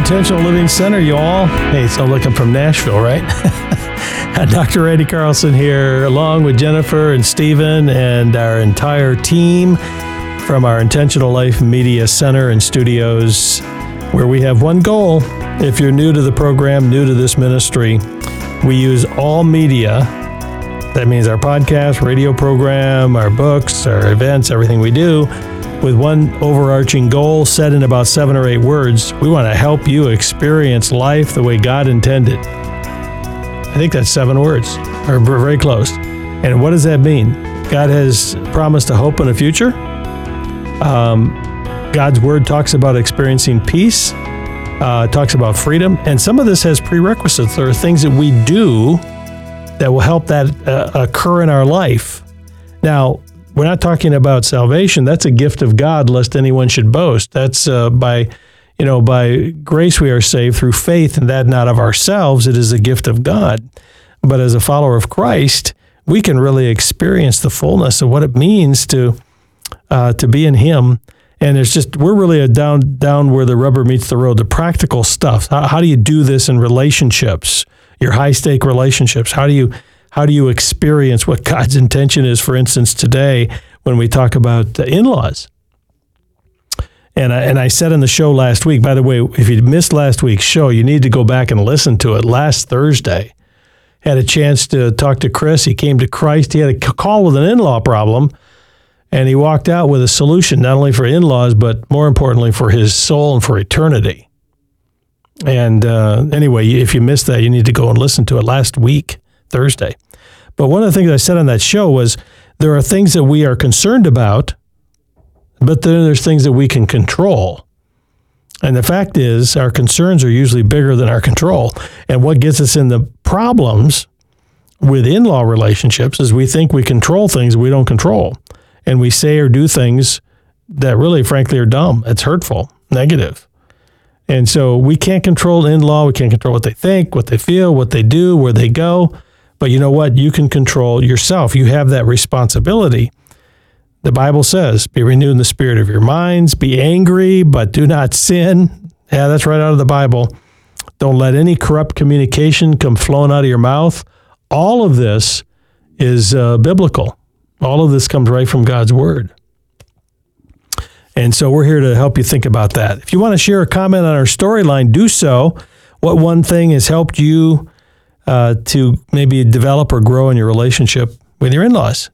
Intentional Living Center, you all. Hey, so looking from Nashville, right? Dr. Randy Carlson here, along with Jennifer and Stephen and our entire team from our Intentional Life Media Center and Studios, where we have one goal. If you're new to the program, new to this ministry, we use all media. That means our podcast, radio program, our books, our events, everything we do, with one overarching goal set in about 7 or 8 words. We want to help you experience life the way God intended. I think that's 7 words, or very close. And what does that mean? God has promised a hope and a future. God's word talks about experiencing peace, talks about freedom, and some of this has prerequisites. There are things that we do that will help that occur in our life. Now, we're not talking about salvation. That's a gift of God, lest anyone should boast. That's by grace we are saved through faith, and that not of ourselves. It is a gift of God. But as a follower of Christ, we can really experience the fullness of what it means to be in Him. And we're really down where the rubber meets the road, the practical stuff. How do you do this in relationships, your high-stake relationships? How do you experience what God's intention is, for instance, today when we talk about in-laws? And I said in the show last week, by the way, if you missed last week's show, you need to go back and listen to it. Last Thursday, had a chance to talk to Chris. He came to Christ. He had a call with an in-law problem, and he walked out with a solution, not only for in-laws, but more importantly for his soul and for eternity. And anyway, if you missed that, you need to go and listen to it last week, Thursday. But one of the things I said on that show was there are things that we are concerned about, but then there's things that we can control. And the fact is, our concerns are usually bigger than our control. And what gets us in the problems with in-law relationships is we think we control things we don't control. And we say or do things that really, frankly, are dumb. It's hurtful, negative. And so we can't control in-law. We can't control what they think, what they feel, what they do, where they go. But you know what? You can control yourself. You have that responsibility. The Bible says, be renewed in the spirit of your minds, be angry, but do not sin. Yeah, that's right out of the Bible. Don't let any corrupt communication come flowing out of your mouth. All of this is biblical. All of this comes right from God's word. And so we're here to help you think about that. If you want to share a comment on our storyline, do so. What one thing has helped you to maybe develop or grow in your relationship with your in-laws?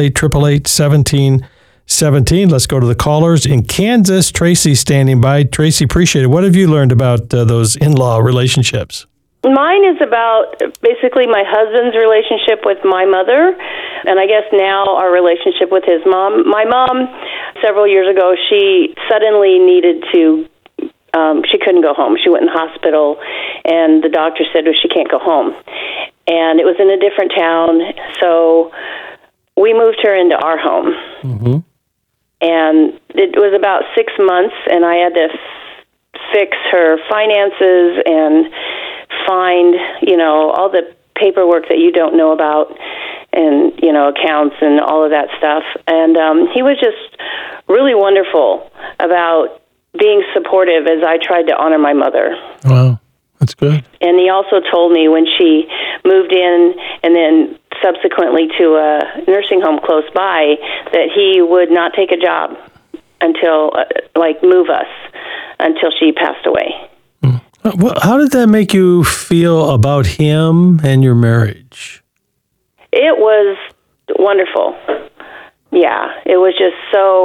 888-888-1717. Let's go to the callers in Kansas. Tracy standing by. Tracy, appreciate it. What have you learned about those in-law relationships? Mine is about basically my husband's relationship with my mother, and I guess now our relationship with his mom. My mom, several years ago, she suddenly needed to, she couldn't go home. She went in the hospital, and the doctor said, well, she can't go home. And it was in a different town, so we moved her into our home. Mm-hmm. And it was about 6 months, and I had to fix her finances and find, all the paperwork that you don't know about and, accounts and all of that stuff. And he was just really wonderful about being supportive as I tried to honor my mother. Wow, that's good. And he also told me when she moved in and then subsequently to a nursing home close by that he would not take a job until, move us until she passed away. Well, how did that make you feel about him and your marriage? It was wonderful. Yeah, it was just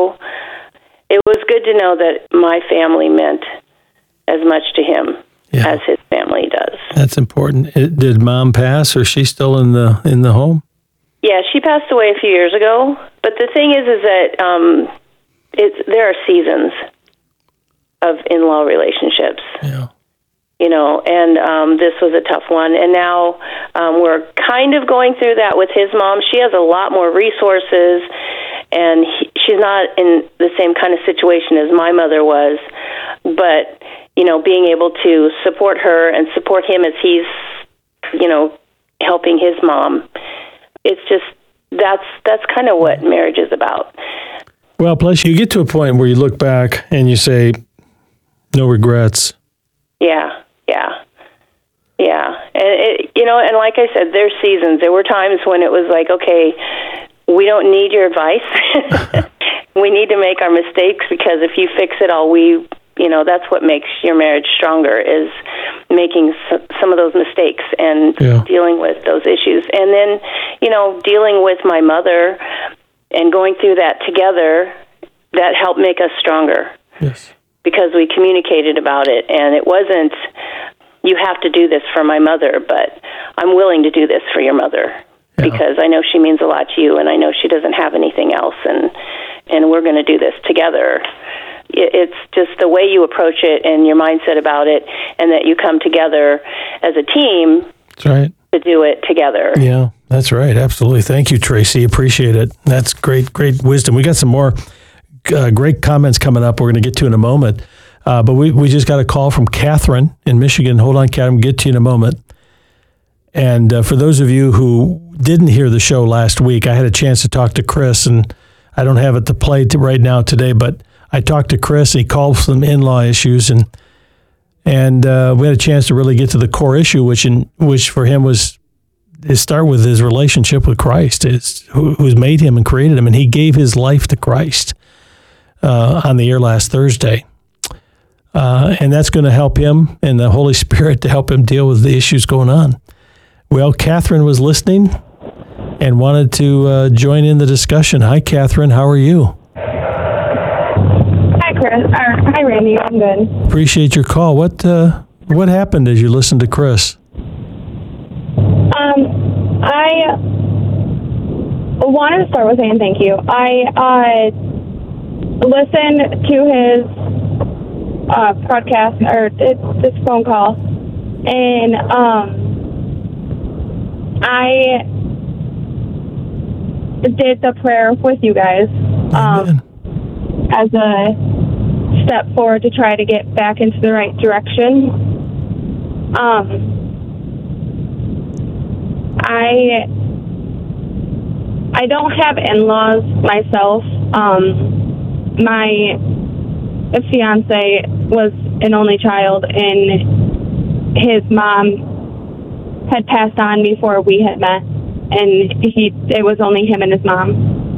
it was good to know that my family meant as much to him as his family does. That's important. Did Mom pass, or is she still in the home? Yeah, she passed away a few years ago. But the thing is that there are seasons of in-law relationships. Yeah. And this was a tough one. And now we're kind of going through that with his mom. She has a lot more resources, and she's not in the same kind of situation as my mother was. But, being able to support her and support him as he's, helping his mom, it's just, that's kind of what marriage is about. Well, plus you get to a point where you look back and you say, no regrets. Yeah. And and like I said, there's seasons. There were times when it was like, okay, we don't need your advice. We need to make our mistakes, because if you fix it all, that's what makes your marriage stronger, is making some of those mistakes and dealing with those issues. And then, dealing with my mother and going through that together, that helped make us stronger. Yes. Because we communicated about it, and it wasn't, you have to do this for my mother, but I'm willing to do this for your mother, because I know she means a lot to you, and I know she doesn't have anything else, and we're going to do this together. It's just the way you approach it and your mindset about it, and that you come together as a team. That's right. To do it together. Yeah, that's right. Absolutely. Thank you, Tracy. Appreciate it. That's great wisdom. We got some more great comments coming up we're going to get to in a moment. But we just got a call from Catherine in Michigan. Hold on, Catherine. We'll get to you in a moment. And for those of you who didn't hear the show last week, I had a chance to talk to Chris, and I don't have it to play right now today, but I talked to Chris. He called some in-law issues, and we had a chance to really get to the core issue, which for him was start with his relationship with Christ, who's made him and created him, and he gave his life to Christ on the air last Thursday. And that's going to help him and the Holy Spirit to help him deal with the issues going on. Well, Catherine was listening and wanted to join in the discussion. Hi, Catherine. How are you? Hi, Chris. Hi, Randy. I'm good. Appreciate your call. What happened as you listened to Chris? I wanted to start with saying thank you. I listened to his podcast, or this phone call, and I did the prayer with you guys as a step forward to try to get back into the right direction. I don't have in-laws myself. My fiance was an only child, and his mom had passed on before we had met, and it was only him and his mom.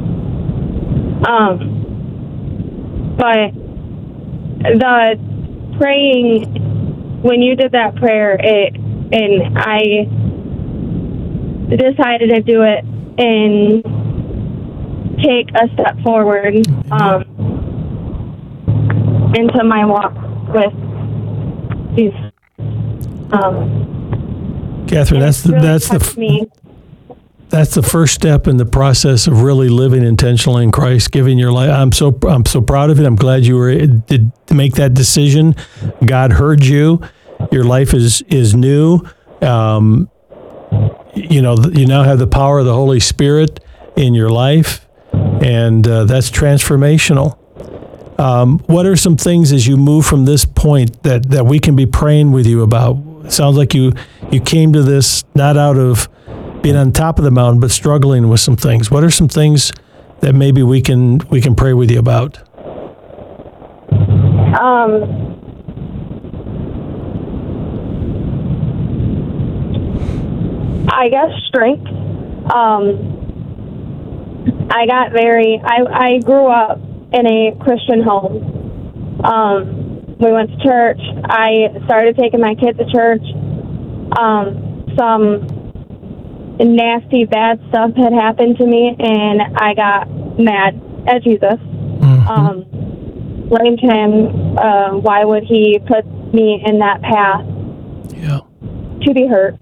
But the praying, when you did that prayer, and I decided to do it and take a step forward into my walk with Jesus. Catherine, that's the first step in the process of really living intentionally in Christ, giving your life. I'm so proud of it. I'm glad you did make that decision. God heard you. Your life is new. You now have the power of the Holy Spirit in your life, and that's transformational. What are some things as you move from this point that we can be praying with you about? It sounds like you came to this not out of being on top of the mountain, but struggling with some things. What are some things that maybe we can pray with you about? I guess strength. I grew up in a Christian home. We went to church. I started taking my kids to church. Some nasty, bad stuff had happened to me, and I got mad at Jesus. Blamed him. Why would he put me in that path to be hurt?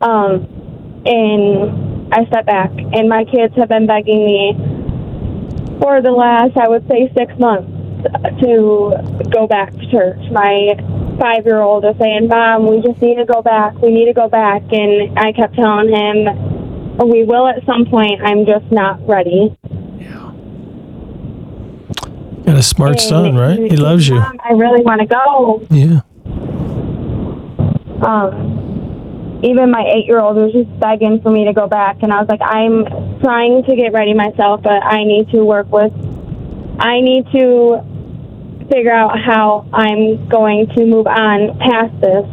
And I stepped back, and my kids have been begging me for the last, I would say, 6 months to go back to church. My 5-year-old is saying, Mom, we just need to go back. We need to go back. And I kept telling him, we will at some point. I'm just not ready. Yeah. Got a smart son, right? He loves you. Mom, I really want to go. Yeah. Even my 8-year-old was just begging for me to go back. And I was like, I'm trying to get ready myself, but I need to figure out how I'm going to move on past this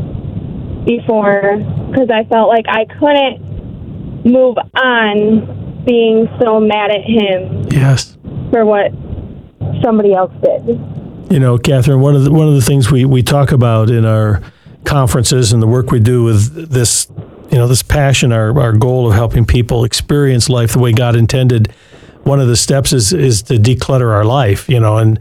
before, because I felt like I couldn't move on being so mad at him. Yes. For what somebody else did. You know, Catherine, one of the things we talk about in our conferences and the work we do with this, this passion, our goal of helping people experience life the way God intended. One of the steps is to declutter our life, and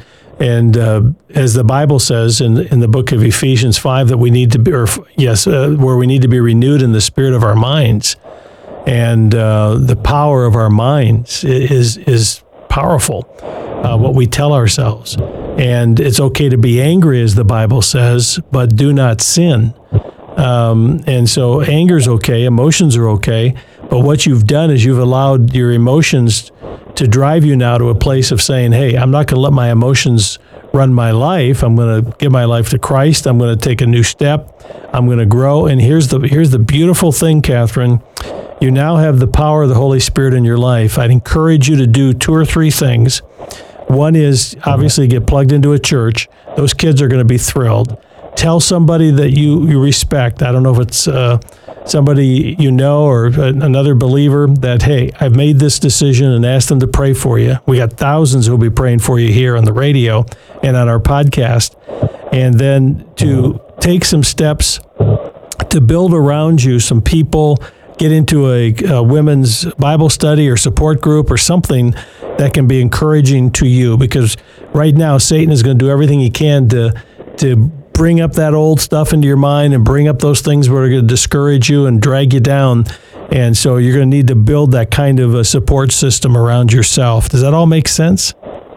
as the Bible says in the book of Ephesians 5, that we need to be, where we need to be renewed in the spirit of our minds, and the power of our minds is powerful. What we tell ourselves, and it's okay to be angry, as the Bible says, but do not sin. And so anger is okay, emotions are okay, but what you've done is you've allowed your emotions to drive you now to a place of saying, hey, I'm not going to let my emotions run my life. I'm going to give my life to Christ. I'm going to take a new step. I'm going to grow. And here's the beautiful thing, Catherine. You now have the power of the Holy Spirit in your life. I'd encourage you to do 2 or 3 things. One is obviously get plugged into a church. Those kids are going to be thrilled. Tell somebody that you respect. I don't know if it's somebody you know or another believer that, hey, I've made this decision, and ask them to pray for you. We got thousands who will be praying for you here on the radio and on our podcast. And then to take some steps to build around you some people, get into a women's Bible study or support group or something that can be encouraging to you, because right now Satan is going to do everything he can to bring up that old stuff into your mind and bring up those things that are going to discourage you and drag you down. And so you're going to need to build that kind of a support system around yourself. Does that all make sense?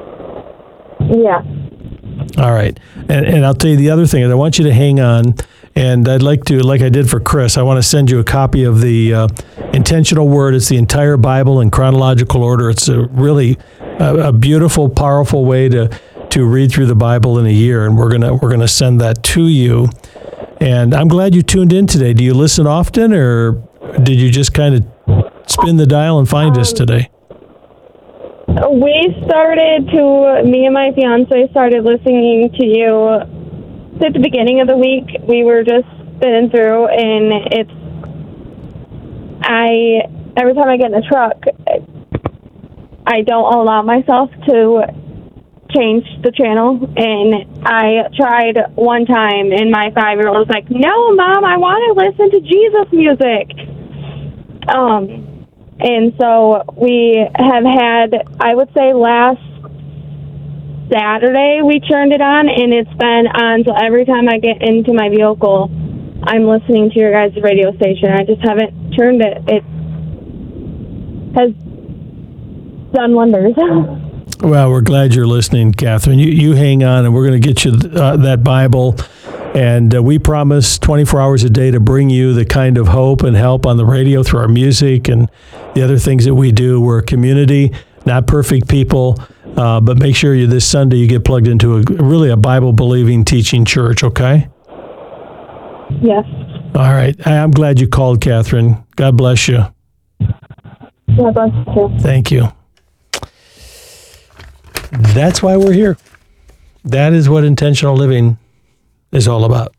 Yeah. All right. And I'll tell you the other thing is I want you to hang on. And I'd like to, like I did for Chris, I want to send you a copy of the Intentional Word. It's the entire Bible in chronological order. It's a really a beautiful, powerful way to read through the Bible in a year, and we're gonna send that to you. And I'm glad you tuned in today. Do you listen often, or did you just kind of spin the dial and find us today? Me and my fiance started listening to you at the beginning of the week. We were just spinning through, and every time I get in the truck, I don't allow myself to change the channel, and I tried one time, and my 5-year-old was like, no, Mom, I want to listen to Jesus music. And so we have had, I would say last Saturday we turned it on, and it's been on, so every time I get into my vehicle, I'm listening to your guys' radio station. I just haven't turned it. It has done wonders. Well, we're glad you're listening, Catherine. You hang on, and we're going to get you that Bible. And we promise 24 hours a day to bring you the kind of hope and help on the radio through our music and the other things that we do. We're a community, not perfect people, but make sure this Sunday you get plugged into a Bible-believing, teaching church, okay? Yes. All right. I'm glad you called, Catherine. God bless you. God bless you. Thank you. That's why we're here. That is what intentional living is all about.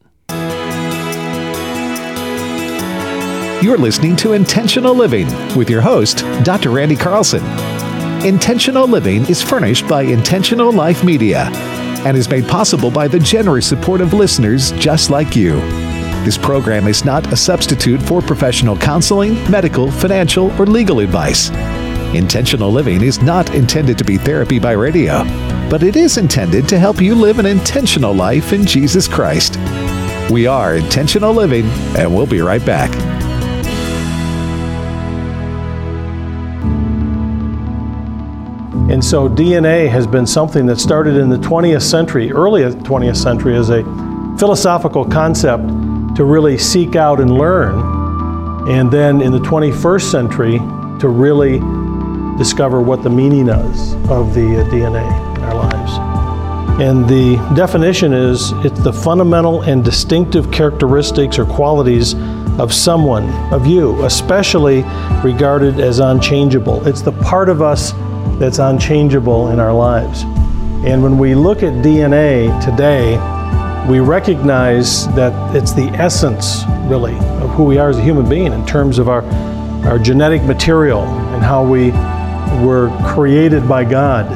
You're listening to Intentional Living with your host, Dr. Randy Carlson. Intentional Living is furnished by Intentional Life Media and is made possible by the generous support of listeners just like you. This program is not a substitute for professional counseling, medical, financial, or legal advice. Intentional Living is not intended to be therapy by radio, but it is intended to help you live an intentional life in Jesus Christ. We are Intentional Living, and we'll be right back. And so DNA has been something that started in the 20th century, early 20th century, as a philosophical concept to really seek out and learn. And then in the 21st century, to really discover what the meaning is of the DNA in our lives. And the definition is, it's the fundamental and distinctive characteristics or qualities of someone, of you, especially regarded as unchangeable. It's the part of us that's unchangeable in our lives. And when we look at DNA today, we recognize that it's the essence, really, of who we are as a human being in terms of our genetic material and how we were created by God.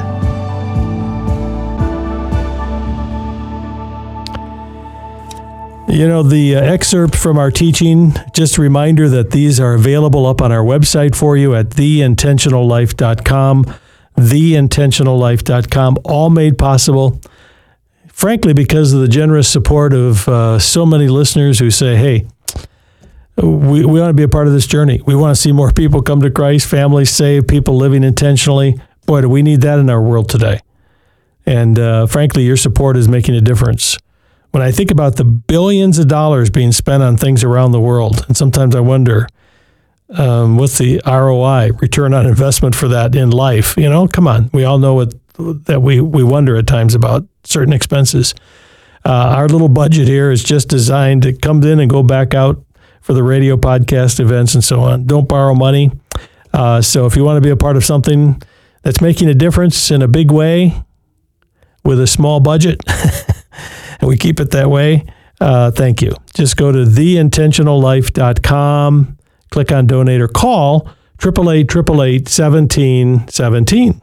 You know, the excerpt from our teaching, just a reminder that these are available up on our website for you at theintentionallife.com, theintentionallife.com, all made possible, frankly, because of the generous support of so many listeners who say, hey, we want to be a part of this journey. We want to see more people come to Christ, families saved, people living intentionally. Boy, do we need that in our world today. And frankly, your support is making a difference. When I think about the billions of dollars being spent on things around the world, and sometimes I wonder, what's the ROI, return on investment for that in life? You know, come on. We all know that we wonder at times about certain expenses. Our little budget here is just designed to come in and go back out for the radio, podcast, events, and so on. Don't borrow money. So if you want to be a part of something that's making a difference in a big way with a small budget, and we keep it that way, thank you. Just go to theintentionallife.com, click on donate or call 888-888-1717.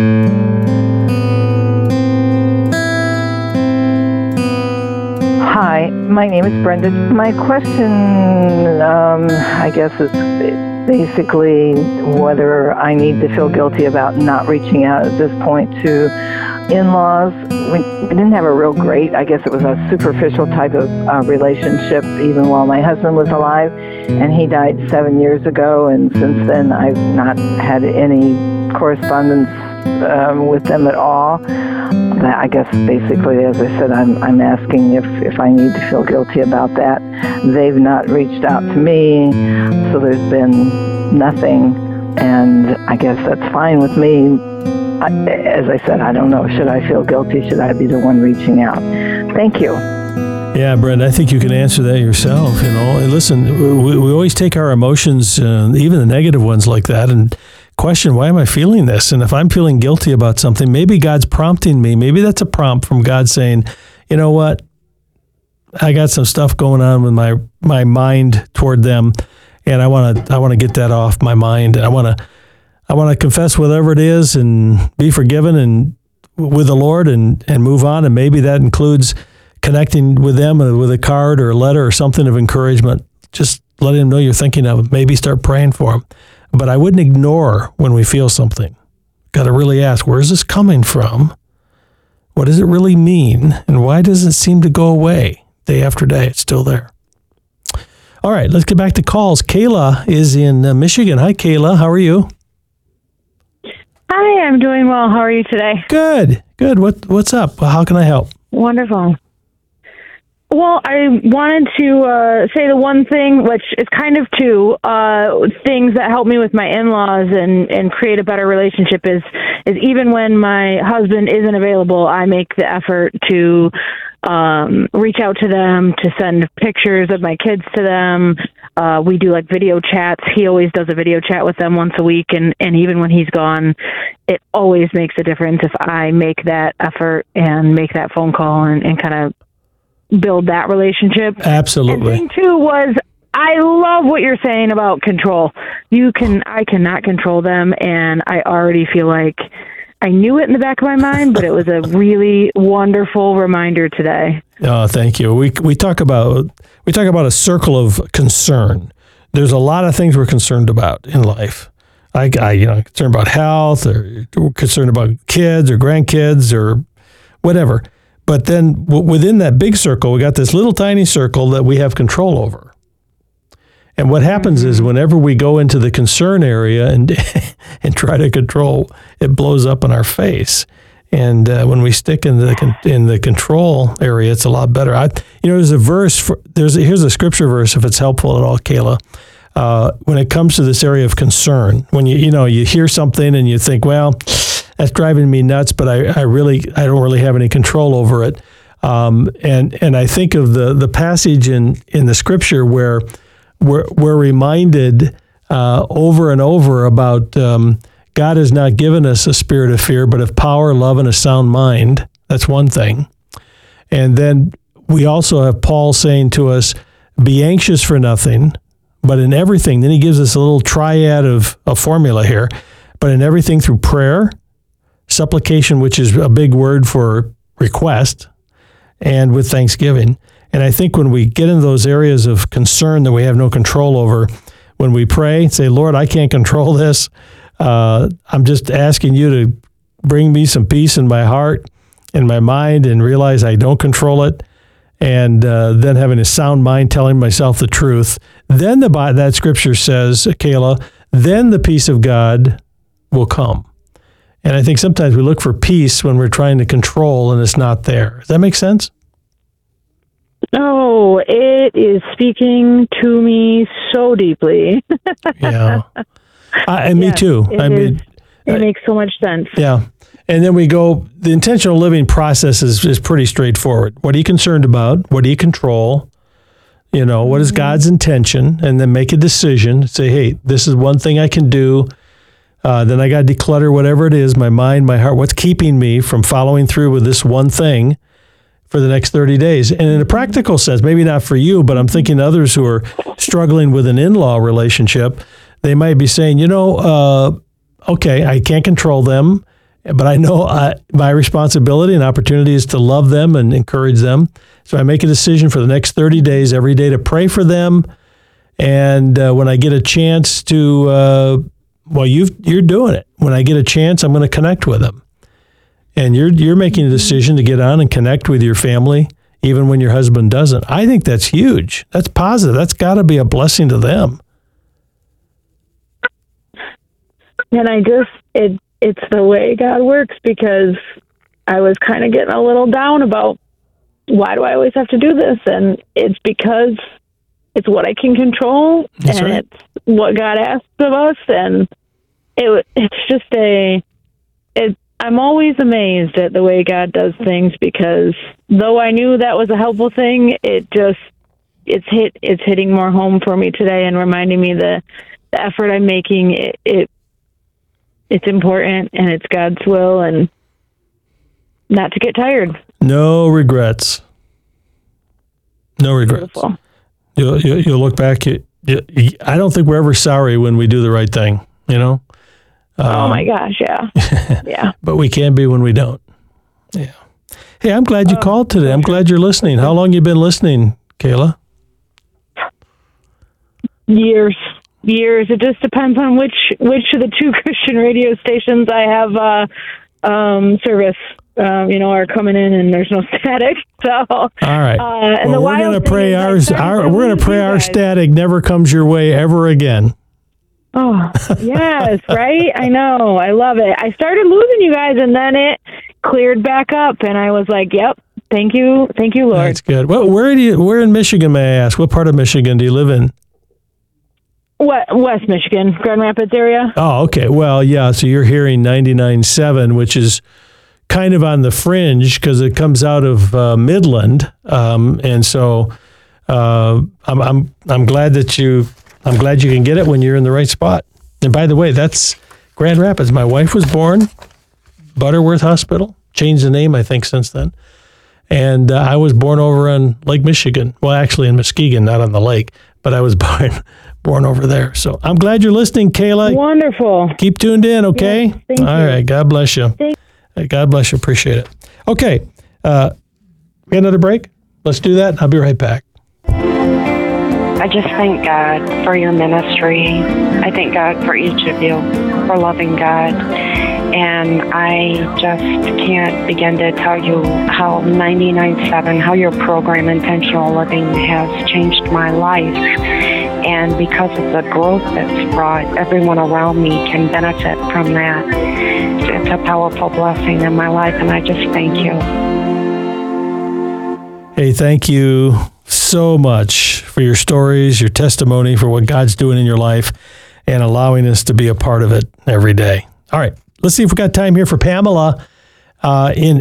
Hi, my name is Brenda. My question, I guess, is basically whether I need to feel guilty about not reaching out at this point to in-laws. We didn't have a real great, I guess it was a superficial type of relationship even while my husband was alive, and he died 7 years ago, and since then I've not had any correspondence with them at all. I guess basically, as I said, I'm asking if I need to feel guilty about that. They've not reached out to me, so there's been nothing, and I guess that's fine with me. As I said, I don't know. Should I feel guilty? Should I be the one reaching out? Thank you. Yeah, Brenda, I think you can answer that yourself. You know, and listen, we always take our emotions, even the negative ones like that, and question, why am I feeling this? And if I'm feeling guilty about something, maybe God's prompting me. Maybe that's a prompt from God saying, you know what? I got some stuff going on with my mind toward them, and I want to get that off my mind. I want to confess whatever it is and be forgiven and with the Lord and move on. And maybe that includes connecting with them with a card or a letter or something of encouragement. Just letting them know you're thinking of them. Maybe start praying for them. But I wouldn't ignore when we feel something. Got to really ask, where is this coming from? What does it really mean? And why does it seem to go away day after day? It's still there. All right, let's get back to calls. Kayla is in Michigan. Hi, Kayla. How are you? Hi, I'm doing well. How are you today? Good. What's up? How can I help? Wonderful. Well, I wanted to say the one thing, which is kind of two things that help me with my in-laws and create a better relationship is even when my husband isn't available, I make the effort to reach out to them, to send pictures of my kids to them. We do like video chats. He always does a video chat with them once a week, and even when he's gone, it always makes a difference if I make that effort and make that phone call and kind of build that relationship. Absolutely. And thing two was, I love what you're saying about control. I cannot control them, and I already feel like I knew it in the back of my mind, but it was a really wonderful reminder today. Oh, thank you. We talk about a circle of concern. There's a lot of things we're concerned about in life. I concerned about health, or concerned about kids or grandkids or whatever. But then within that big circle, we got this little tiny circle that we have control over. And what happens is whenever we go into the concern area and try to control, it blows up in our face. And when we stick in the control area, it's a lot better. There's a verse. Here's a scripture verse if it's helpful at all, Kayla. When it comes to this area of concern, when you hear something and you think, well, that's driving me nuts, but I don't really have any control over it. And I think of the passage in the scripture where we're reminded over and over about God has not given us a spirit of fear, but of power, love, and a sound mind. That's one thing. And then we also have Paul saying to us, be anxious for nothing, but in everything. Then he gives us a little triad of a formula here. But in everything through prayer, supplication, which is a big word for request, and with thanksgiving. And I think when we get into those areas of concern that we have no control over, when we pray, say, Lord, I can't control this. I'm just asking you to bring me some peace in my heart, in my mind, and realize I don't control it. And then having a sound mind, telling myself the truth. Then that scripture says, Kayla, then the peace of God will come. And I think sometimes we look for peace when we're trying to control and it's not there. Does that make sense? Oh, it is speaking to me so deeply. Yeah. And me too. It makes so much sense. Yeah. And then we go, the intentional living process is pretty straightforward. What are you concerned about? What do you control? What is God's intention? And then make a decision. Say, hey, this is one thing I can do. Then I got to declutter whatever it is, my mind, my heart, what's keeping me from following through with this one thing for the next 30 days. And in a practical sense, maybe not for you, but I'm thinking others who are struggling with an in-law relationship, they might be saying, okay, I can't control them, but I know my responsibility and opportunity is to love them and encourage them. So I make a decision for the next 30 days every day to pray for them. And when I get a chance to, you're doing it. When I get a chance, I'm going to connect with them. And you're making a decision to get on and connect with your family, even when your husband doesn't. I think that's huge. That's positive. That's got to be a blessing to them. And it's the way God works, because I was kind of getting a little down about why do I always have to do this? And it's because it's what I can control. That's and right. It's what God asks of us. And it's just I'm always amazed at the way God does things, because though I knew that was a helpful thing, it's hitting more home for me today and reminding me the effort I'm making. It's important, and it's God's will, and not to get tired. No regrets. No regrets. Beautiful. You'll look back. I don't think we're ever sorry when we do the right thing. Oh my gosh, yeah. Yeah. But we can be when we don't. Yeah. Hey, I'm glad you called today. I'm glad you're listening. How long you been listening, Kayla? Years. It just depends on which of the two Christian radio stations I have service. Are coming in, and there's no static. So all right. We're going to pray our static never comes your way ever again. Oh, yes, right? I know. I love it. I started losing you guys, and then it cleared back up, and I was like, yep, thank you, Lord. That's good. Well, where in Michigan, may I ask? What part of Michigan do you live in? West Michigan, Grand Rapids area. Oh, okay. Well, yeah, so you're hearing 99.7, which is kind of on the fringe because it comes out of Midland. And so I'm glad you can get it when you're in the right spot. And by the way, that's Grand Rapids. My wife was born, Butterworth Hospital, changed the name, I think, since then. And I was born over on Lake Michigan. Well, actually in Muskegon, not on the lake, but I was born over there. So I'm glad you're listening, Kayla. Wonderful. Keep tuned in, okay? Yes, thank you. All right. God bless you. God bless you. Appreciate it. Okay. We got another break? Let's do that. I'll be right back. I just thank God for your ministry. I thank God for each of you for loving God. And I just can't begin to tell you how 99.7, how your program Intentional Living has changed my life. And because of the growth that's brought, everyone around me can benefit from that. It's a powerful blessing in my life, and I just thank you. Hey, thank you so much for your stories, your testimony, for what God's doing in your life, and allowing us to be a part of it every day. All right, let's see if we got time here for Pamela in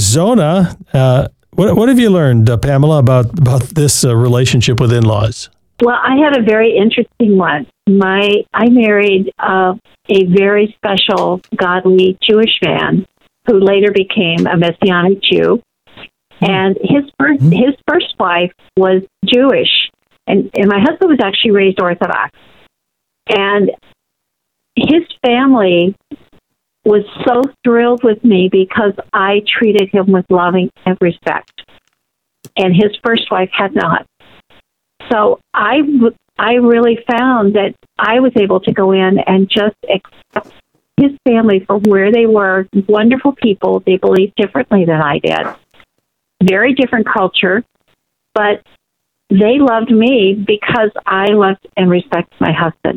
Arizona. What have you learned, Pamela, about this relationship with in-laws? Well, I had a very interesting one. I married a very special, godly Jewish man who later became a Messianic Jew, and his first wife was Jewish, and my husband was actually raised Orthodox, and his family was so thrilled with me because I treated him with loving and respect, and his first wife had not. So I really found that I was able to go in and just accept his family for where they were. Wonderful people. They believed differently than I did. Very different culture, but they loved me because I loved and respected my husband.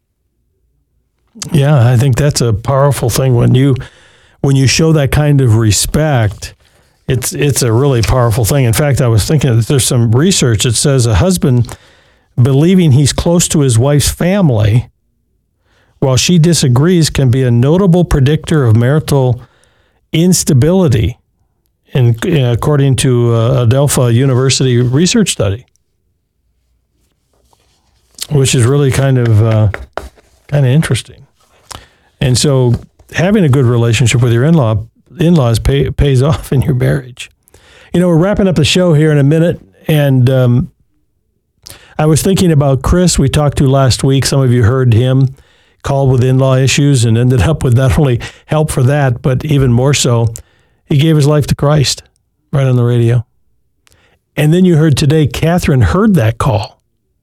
Yeah, I think that's a powerful thing when you show that kind of respect. It's a really powerful thing. In fact, I was thinking that there's some research that says a husband believing he's close to his wife's family while she disagrees can be a notable predictor of marital instability, according to a Adelphi University research study, which is really kind of interesting. And so having a good relationship with your in-laws pays off in your marriage. We're wrapping up the show here in a minute, and I was thinking about Chris we talked to last week. Some of you heard him, called with in-law issues and ended up with not only help for that, but even more so, he gave his life to Christ right on the radio. And then you heard today, Catherine heard that call,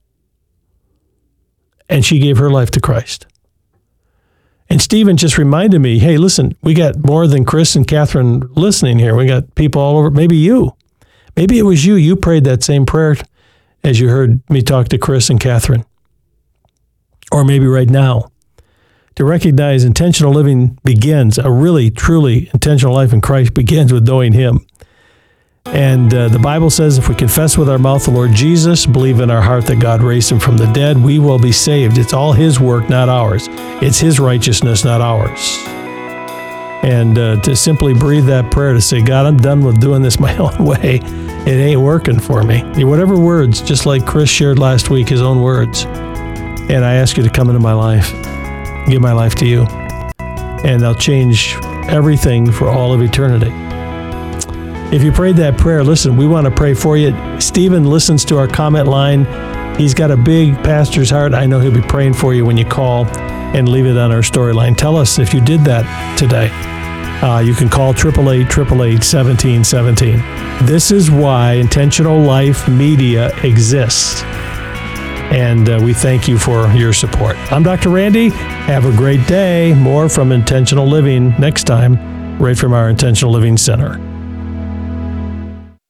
and she gave her life to Christ. And Stephen just reminded me, hey, listen, we got more than Chris and Catherine listening here. We got people all over. Maybe you. Maybe it was you. You prayed that same prayer as you heard me talk to Chris and Catherine. Or maybe right now. To recognize intentional living begins, a really, truly intentional life in Christ begins with knowing Him. And the Bible says if we confess with our mouth the Lord Jesus, believe in our heart that God raised Him from the dead, we will be saved. It's all His work, not ours. It's His righteousness, not ours. And to simply breathe that prayer to say, God, I'm done with doing this my own way. It ain't working for me. Whatever words, just like Chris shared last week, his own words. And I ask you to come into my life, give my life to you. And I'll change everything for all of eternity. If you prayed that prayer, listen, we want to pray for you. Stephen listens to our comment line. He's got a big pastor's heart. I know he'll be praying for you when you call and leave it on our storyline. Tell us if you did that today. You can call 888-888-1717. This is why Intentional Life Media exists. And we thank you for your support. I'm Dr. Randy. Have a great day. More from Intentional Living next time, right from our Intentional Living Center.